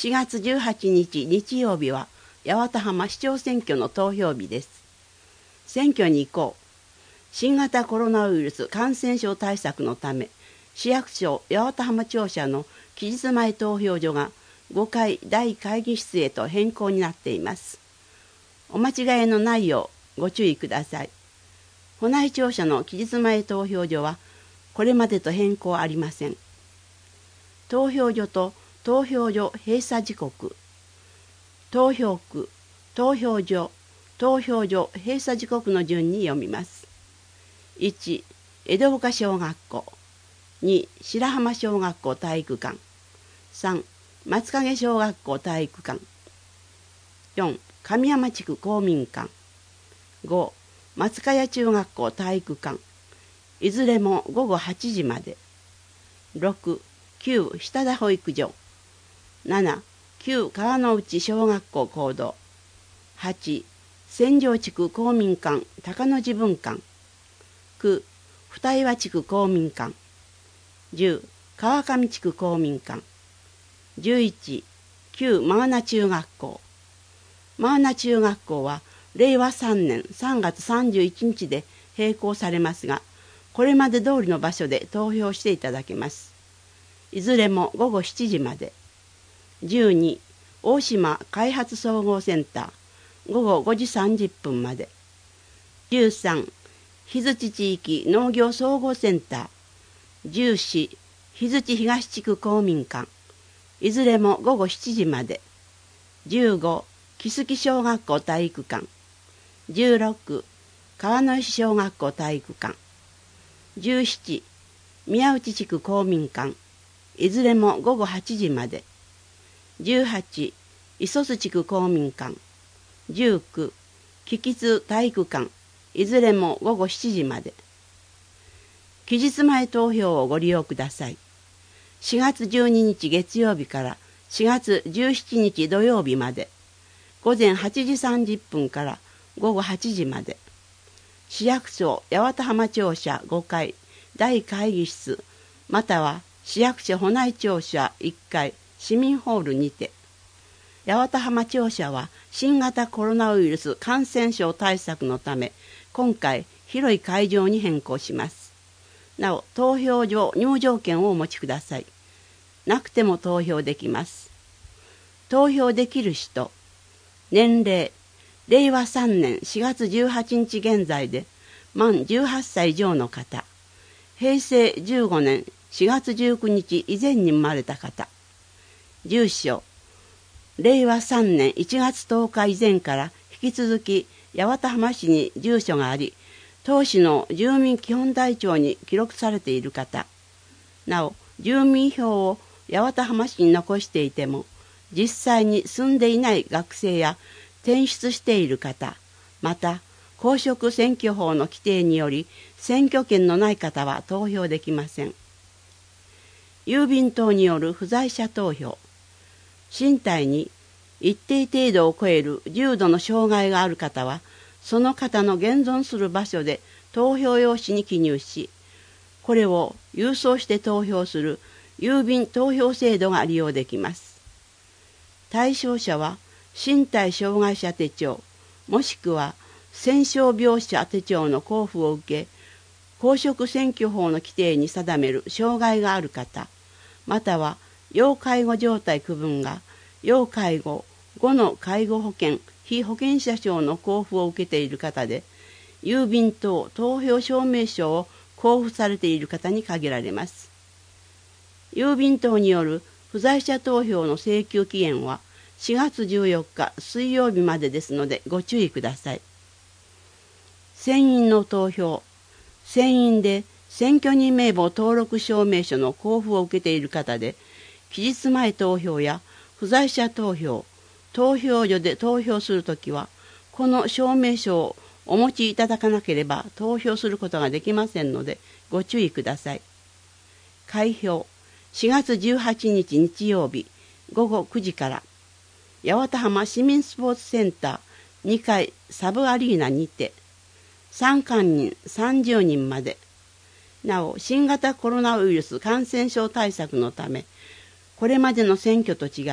4月18日日曜日は八幡浜市長選挙の投票日です。選挙に行こう。新型コロナウイルス感染症対策のため、市役所八幡浜庁舎の期日前投票所が5階大会議室へと変更になっています。お間違いのないようご注意ください。保内庁舎の期日前投票所はこれまでと変更ありません。投票所と投票所閉鎖時刻、投票区、投票所、投票所閉鎖時刻の順に読みます。1、江戸岡小学校。2、白浜小学校体育館。3、松影小学校体育館。4、神山地区公民館。5、松ヶ谷中学校体育館。いずれも午後8時まで。6、旧下田保育所。7、旧川之内小学校講堂。8、千条地区公民館高野寺分館。9、二岩地区公民館。10、川上地区公民館。11、旧真穴中学校。真穴中学校は令和3年3月31日で閉校されますが、これまで通りの場所で投票していただけます。いずれも午後7時まで。12、大島開発総合センター、午後5時30分まで。13、日槌地域農業総合センター、14、日槌東地区公民館、いずれも午後7時まで。15、木月小学校体育館。16、川之石小学校体育館。17、宮内地区公民館、いずれも午後8時まで。18、磯津地区公民館。19、木津体育館、いずれも午後7時まで。期日前投票をご利用ください。4月12日月曜日から4月17日土曜日まで、午前8時30分から午後8時まで。市役所八幡浜庁舎5階大会議室、または市役所保内庁舎1階市民ホールにて。八幡浜庁舎は新型コロナウイルス感染症対策のため、今回広い会場に変更します。なお、投票所入場券をお持ちください。なくても投票できます。投票できる人、年齢、令和3年4月18日現在で満18歳以上の方、平成15年4月19日以前に生まれた方、住所、令和3年1月10日以前から引き続き八幡浜市に住所があり、当市の住民基本台帳に記録されている方、なお住民票を八幡浜市に残していても実際に住んでいない学生や転出している方、また公職選挙法の規定により選挙権のない方は投票できません。郵便等による不在者投票、身体に一定程度を超える重度の障害がある方は、その方の現存する場所で投票用紙に記入し、これを郵送して投票する郵便投票制度が利用できます。対象者は身体障害者手帳、もしくは戦傷病者手帳の交付を受け、公職選挙法の規定に定める障害がある方、または要介護状態区分が要介護5の介護保険被保険者証の交付を受けている方で、郵便等投票証明書を交付されている方に限られます。郵便等による不在者投票の請求期限は4月14日水曜日までですのでご注意ください。船員の投票、船員で選挙人名簿登録証明書の交付を受けている方で、期日前投票や不在者投票、投票所で投票するときは、この証明書をお持ちいただかなければ投票することができませんのでご注意ください。開票、4月18日日曜日午後9時から、八幡浜市民スポーツセンター2階サブアリーナにて、参観人30人まで。なお、新型コロナウイルス感染症対策のため、これまでの選挙と違い、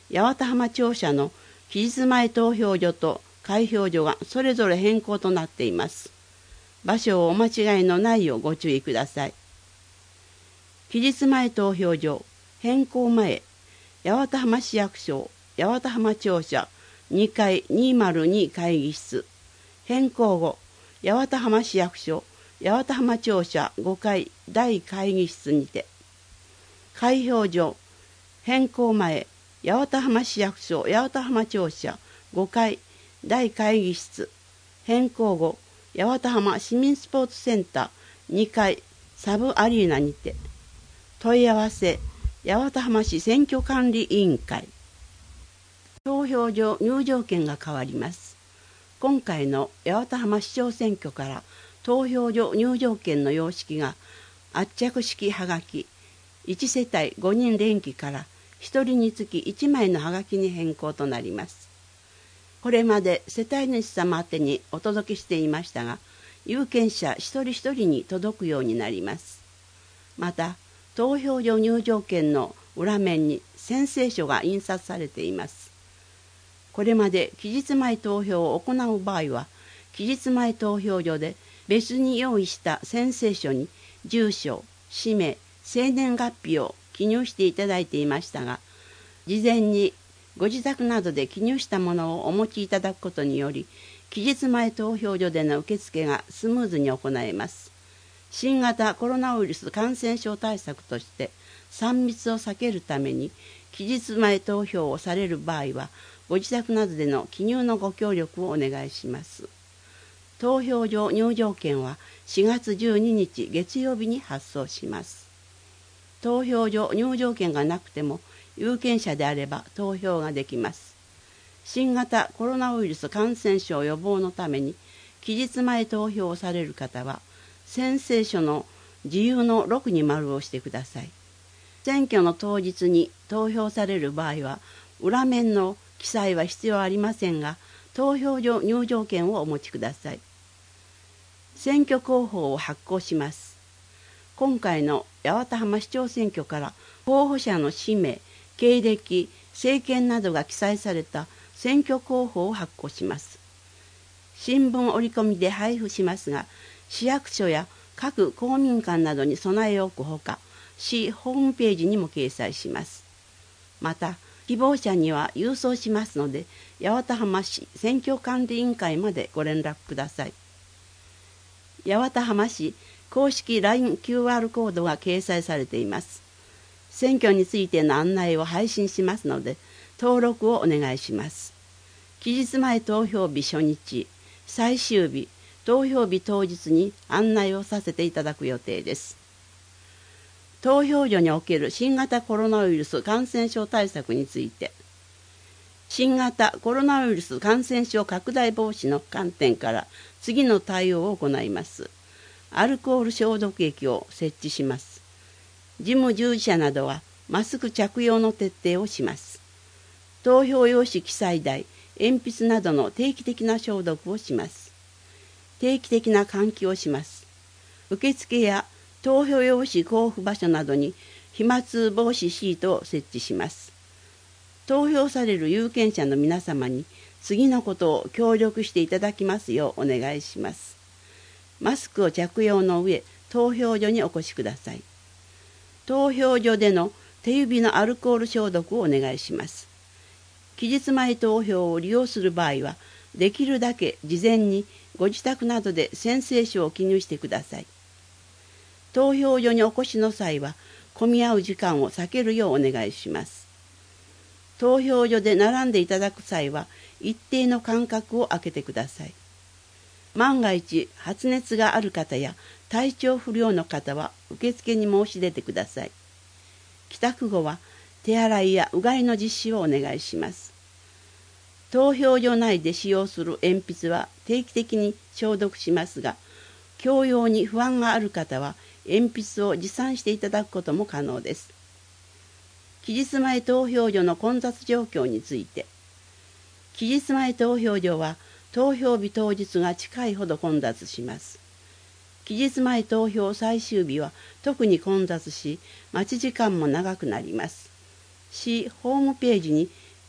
八幡浜庁舎の期日前投票所と開票所がそれぞれ変更となっています。場所をお間違いのないようご注意ください。期日前投票所変更前、八幡浜市役所八幡浜庁舎2階202会議室、変更後、八幡浜市役所八幡浜庁舎5階大会議室にて、開票所変更前、八幡浜市役所八幡浜庁舎5階大会議室、変更後、八幡浜市民スポーツセンター2階サブアリーナにて、問い合わせ八幡浜市選挙管理委員会。投票所入場券が変わります。今回の八幡浜市長選挙から投票所入場券の様式が圧着式はがき1世帯5人連期から1人につき1枚のはがきに変更となります。これまで世帯主様宛てにお届けしていましたが、有権者一人一人に届くようになります。また、投票所入場券の裏面に宣誓書が印刷されています。これまで期日前投票を行う場合は、期日前投票所で別に用意した宣誓書に住所、氏名、生年月日を記入していただいていましたが、事前にご自宅などで記入したものをお持ちいただくことにより、期日前投票所での受付がスムーズに行えます。新型コロナウイルス感染症対策として3密を避けるために期日前投票をされる場合はご自宅などでの記入のご協力をお願いします。投票所入場券は4月12日月曜日に発送します。投票所入場券がなくても有権者であれば投票ができます。新型コロナウイルス感染症予防のために期日前投票をされる方は宣誓書の自由の6に丸をしてください。選挙の当日に投票される場合は裏面の記載は必要ありませんが、投票所入場券をお持ちください。選挙公報を発行します。今回の八幡浜市長選挙から候補者の氏名、経歴、政見などが記載された選挙公報を発行します。新聞折り込みで配布しますが、市役所や各公民館などに備え置くほか、市ホームページにも掲載します。また、希望者には郵送しますので、八幡浜市選挙管理委員会までご連絡ください。八幡浜市公式 LINE QR コードが掲載されています。選挙についての案内を配信しますので、登録をお願いします。期日前投票日初日、最終日、投票日当日に案内をさせていただく予定です。投票所における新型コロナウイルス感染症対策について、新型コロナウイルス感染症拡大防止の観点から次の対応を行います。アルコール消毒液を設置します。事務従事者などはマスク着用の徹底をします。投票用紙記載台、鉛筆などの定期的な消毒をします。定期的な換気をします。受付や投票用紙交付場所などに飛沫防止シートを設置します。投票される有権者の皆様に次のことを協力していただきますようお願いします。マスクを着用の上、投票所にお越しください。投票所での手指のアルコール消毒をお願いします。期日前投票を利用する場合は、できるだけ事前にご自宅などで宣誓書を記入してください。投票所にお越しの際は、混み合う時間を避けるようお願いします。投票所で並んでいただく際は、一定の間隔を空けてください。万が一、発熱がある方や体調不良の方は受付に申し出てください。帰宅後は手洗いやうがいの実施をお願いします。投票所内で使用する鉛筆は定期的に消毒しますが、共用に不安がある方は鉛筆を持参していただくことも可能です。期日前投票所の混雑状況について、期日前投票所は投票日当日が近いほど混雑します。期日前投票最終日は特に混雑し、待ち時間も長くなります。市ホームページに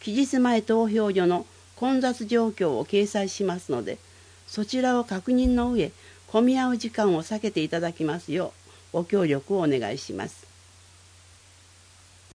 期日前投票所の混雑状況を掲載しますので、そちらを確認の上、混み合う時間を避けていただきますようご協力をお願いします。